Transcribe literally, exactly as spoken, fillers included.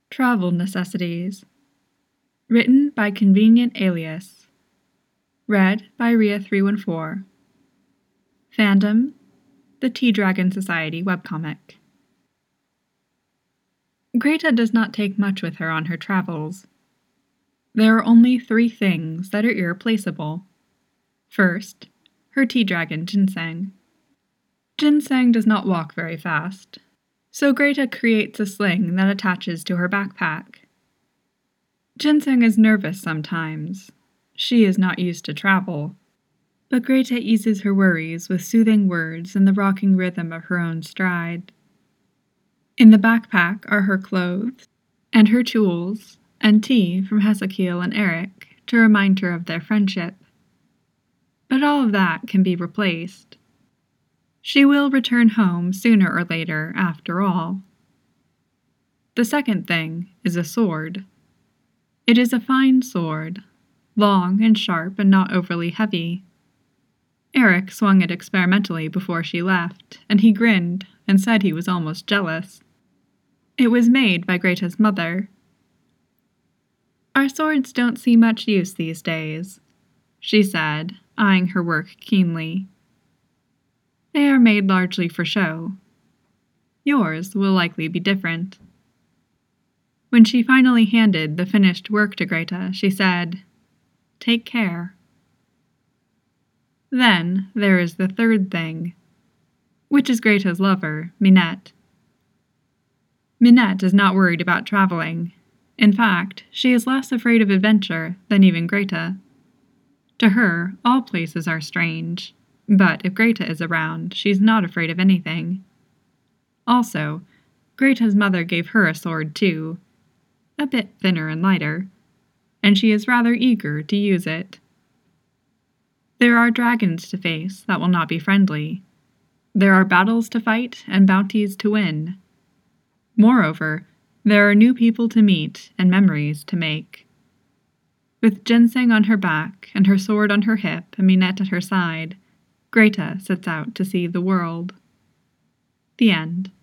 Travel Necessities. Written by Convenient Alias. Read by Ria three one four. Fandom, the Tea Dragon Society webcomic. Greta does not take much with her on her travels. There are only three things that are irreplaceable. First, her tea dragon Ginseng. Ginseng does not walk very fast, so Greta creates a sling that attaches to her backpack. Ginseng is nervous sometimes. She is not used to travel, but Greta eases her worries with soothing words and the rocking rhythm of her own stride. In the backpack are her clothes, and her tools, and tea from Hezekiel and Eric to remind her of their friendship. But all of that can be replaced. She will return home sooner or later, after all. The second thing is a sword. It is a fine sword, long and sharp and not overly heavy. Eric swung it experimentally before she left, and he grinned and said he was almost jealous. It was made by Greta's mother. Our swords don't see much use these days, she said, eyeing her work keenly. They are made largely for show. Yours will likely be different. When she finally handed the finished work to Greta, she said, "Take care." Then there is the third thing, which is Greta's lover, Minette. Minette is not worried about traveling. In fact, she is less afraid of adventure than even Greta. To her, all places are strange, but if Greta is around, she's not afraid of anything. Also, Greta's mother gave her a sword too, a bit thinner and lighter, and she is rather eager to use it. There are dragons to face that will not be friendly. There are battles to fight and bounties to win. Moreover, there are new people to meet and memories to make. With Ginseng on her back and her sword on her hip and Minette at her side, Greta sets out to see the world. The end.